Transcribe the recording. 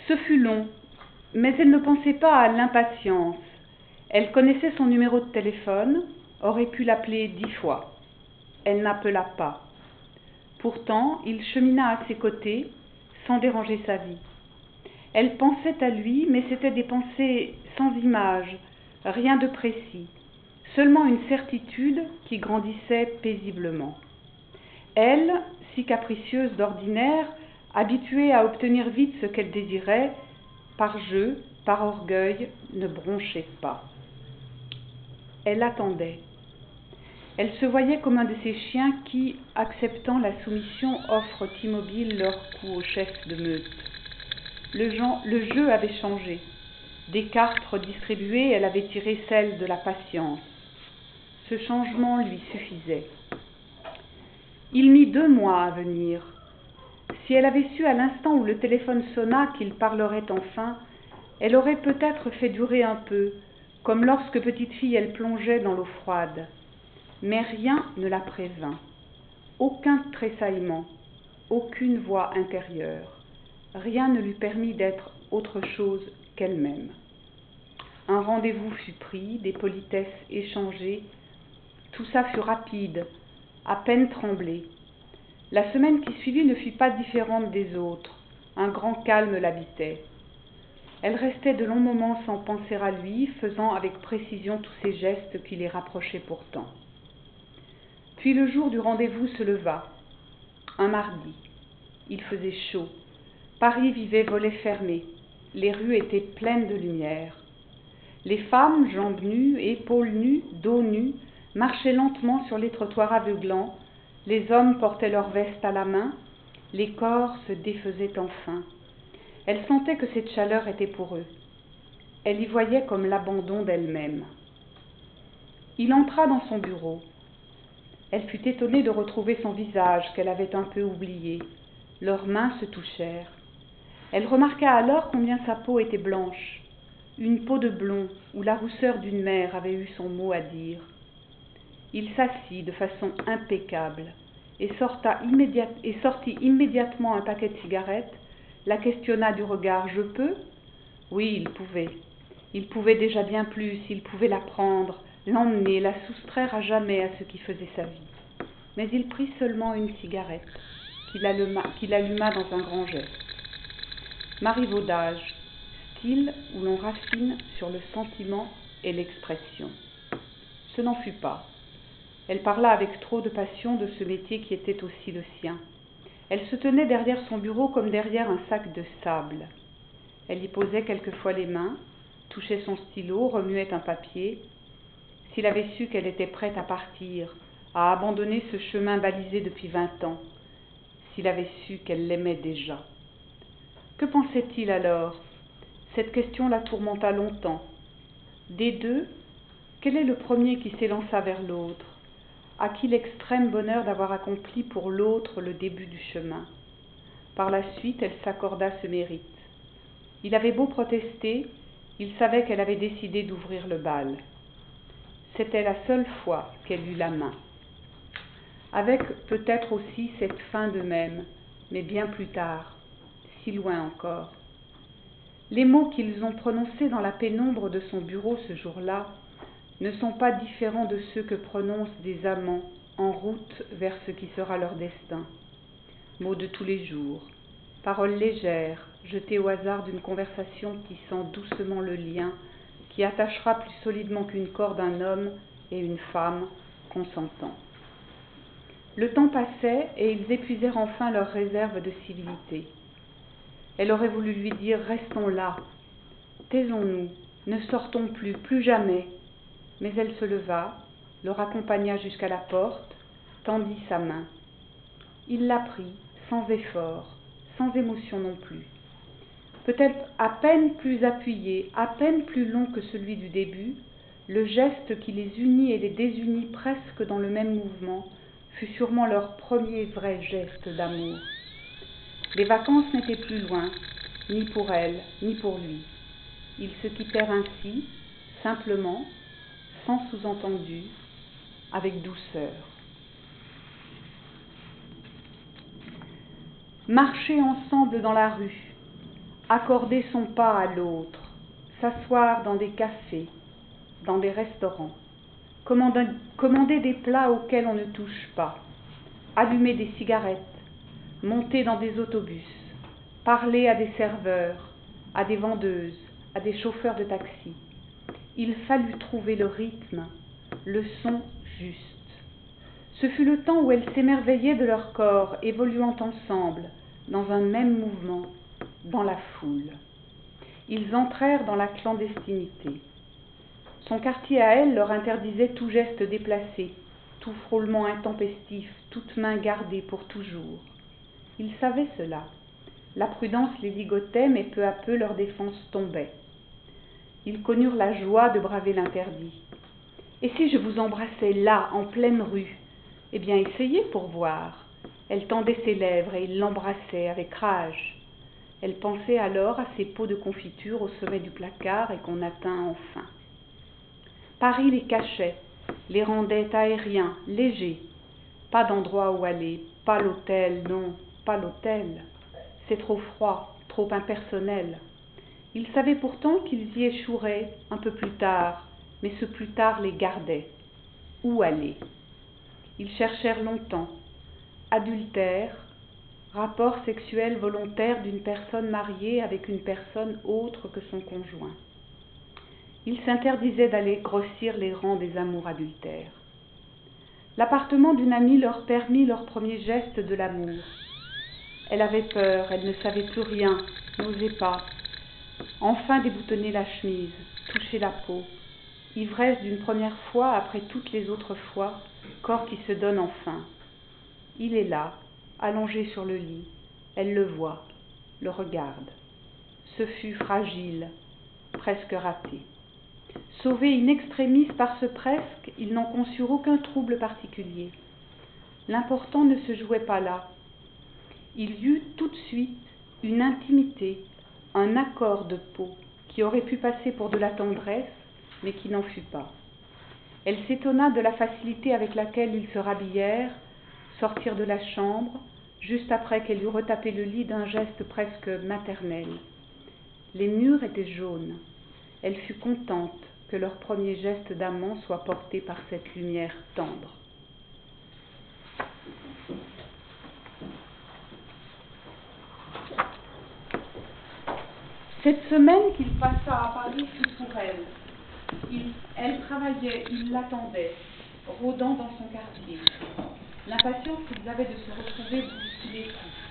Ce fut long, mais elle ne pensait pas à l'impatience. Elle connaissait son numéro de téléphone, aurait pu l'appeler 10 fois. Elle n'appela pas. Pourtant, il chemina à ses côtés, sans déranger sa vie. Elle pensait à lui, mais c'étaient des pensées sans image, rien de précis, seulement une certitude qui grandissait paisiblement. Elle, si capricieuse d'ordinaire, habituée à obtenir vite ce qu'elle désirait, par jeu, par orgueil, ne bronchait pas. Elle attendait. Elle se voyait comme un de ces chiens qui, acceptant la soumission, offrent immobile leur cou au chef de meute. Le jeu avait changé. Des cartes redistribuées, elle avait tiré celle de la patience. Ce changement lui suffisait. Il mit 2 mois à venir. Si elle avait su à l'instant où le téléphone sonna qu'il parlerait enfin, elle aurait peut-être fait durer un peu, comme lorsque petite fille elle plongeait dans l'eau froide. Mais rien ne la prévint. Aucun tressaillement, aucune voix intérieure. Rien ne lui permit d'être autre chose qu'elle-même. Un rendez-vous fut pris, des politesses échangées. Tout ça fut rapide, à peine tremblé. La semaine qui suivit ne fut pas différente des autres. Un grand calme l'habitait. Elle restait de longs moments sans penser à lui, faisant avec précision tous ces gestes qui les rapprochaient pourtant. Puis le jour du rendez-vous se leva. Un mardi. Il faisait chaud. Paris vivait volets fermés. Les rues étaient pleines de lumière. Les femmes, jambes nues, épaules nues, dos nus, marchaient lentement sur les trottoirs aveuglants. Les hommes portaient leurs vestes à la main. Les corps se défaisaient enfin. Elle sentait que cette chaleur était pour eux. Elle y voyait comme l'abandon d'elle-même. Il entra dans son bureau. Elle fut étonnée de retrouver son visage qu'elle avait un peu oublié. Leurs mains se touchèrent. Elle remarqua alors combien sa peau était blanche, une peau de blond où la rousseur d'une mère avait eu son mot à dire. Il s'assit de façon impeccable et sortit immédiatement un paquet de cigarettes, la questionna du regard. « Je peux ?» Oui, il pouvait. Il pouvait déjà bien plus, il pouvait la prendre, l'emmener, la soustraire à jamais à ce qui faisait sa vie. Mais il prit seulement une cigarette, qu'il alluma dans un grand geste. Marivaudage, style où l'on raffine sur le sentiment et l'expression. Ce n'en fut pas. Elle parla avec trop de passion de ce métier qui était aussi le sien. Elle se tenait derrière son bureau comme derrière un sac de sable. Elle y posait quelquefois les mains, touchait son stylo, remuait un papier. S'il avait su qu'elle était prête à partir, à abandonner ce chemin balisé depuis 20 ans, s'il avait su qu'elle l'aimait déjà. Que pensait-il alors? Cette question la tourmenta longtemps. Des deux, quel est le premier qui s'élança vers l'autre? À qui l'extrême bonheur d'avoir accompli pour l'autre le début du chemin? Par la suite, elle s'accorda ce mérite. Il avait beau protester, il savait qu'elle avait décidé d'ouvrir le bal. C'était la seule fois qu'elle eut la main. Avec peut-être aussi cette fin d'eux-mêmes, mais bien plus tard, si loin encore. Les mots qu'ils ont prononcés dans la pénombre de son bureau ce jour-là ne sont pas différents de ceux que prononcent des amants en route vers ce qui sera leur destin. Mots de tous les jours, paroles légères, jetées au hasard d'une conversation tissant doucement le lien qui attachera plus solidement qu'une corde un homme et une femme consentants. Le temps passait et ils épuisèrent enfin leurs réserves de civilité. Elle aurait voulu lui dire « Restons là, taisons-nous, ne sortons plus, plus jamais ». Mais elle se leva, le raccompagna jusqu'à la porte, tendit sa main. Il la prit, sans effort, sans émotion non plus. Peut-être à peine plus appuyé, à peine plus long que celui du début, le geste qui les unit et les désunit presque dans le même mouvement fut sûrement leur premier vrai geste d'amour. Les vacances n'étaient plus loin, ni pour elle, ni pour lui. Ils se quittèrent ainsi, simplement, sans sous-entendu, avec douceur. Marcher ensemble dans la rue, accorder son pas à l'autre, s'asseoir dans des cafés, dans des restaurants, commander des plats auxquels on ne touche pas, allumer des cigarettes, monter dans des autobus, parler à des serveurs, à des vendeuses, à des chauffeurs de taxi. Il fallut trouver le rythme, le son juste. Ce fut le temps où elles s'émerveillaient de leur corps évoluant ensemble, dans un même mouvement, dans la foule. Ils entrèrent dans la clandestinité. Son quartier à elle leur interdisait tout geste déplacé, tout frôlement intempestif, toute main gardée pour toujours. Ils savaient cela. La prudence les ligotait, mais peu à peu leur défense tombait. Ils connurent la joie de braver l'interdit. « Et si je vous embrassais là, en pleine rue ? Eh bien, essayez pour voir. » Elle tendait ses lèvres et il l'embrassait avec rage. Elle pensait alors à ces pots de confiture au sommet du placard et qu'on atteint enfin. Paris les cachait, les rendait aériens, légers. Pas d'endroit où aller, pas l'hôtel, non, pas l'hôtel. C'est trop froid, trop impersonnel. Ils savaient pourtant qu'ils y échoueraient un peu plus tard, mais ce plus tard les gardait. Où aller ? Ils cherchèrent longtemps. Adultère, rapport sexuel volontaire d'une personne mariée avec une personne autre que son conjoint. Ils s'interdisaient d'aller grossir les rangs des amours adultères. L'appartement d'une amie leur permit leur premier geste de l'amour. Elle avait peur, elle ne savait plus rien, n'osait pas. Enfin déboutonner la chemise, toucher la peau. Ivresse d'une première fois après toutes les autres fois, corps qui se donne enfin. Il est là, allongé sur le lit. Elle le voit, le regarde. Ce fut fragile, presque raté. Sauvés in extremis par ce presque, ils n'en conçurent aucun trouble particulier. L'important ne se jouait pas là. Il y eut tout de suite une intimité, un accord de peau qui aurait pu passer pour de la tendresse, mais qui n'en fut pas. Elle s'étonna de la facilité avec laquelle ils se rhabillèrent, sortirent de la chambre, juste après qu'elle eut retapé le lit d'un geste presque maternel. Les murs étaient jaunes. Elle fut contente que leur premier geste d'amant soit porté par cette lumière tendre. Cette semaine qu'il passa à Paris fut pour elle. Elle travaillait, il l'attendait, rôdant dans son quartier. L'impatience qu'ils avaient de se retrouver bousculait tout.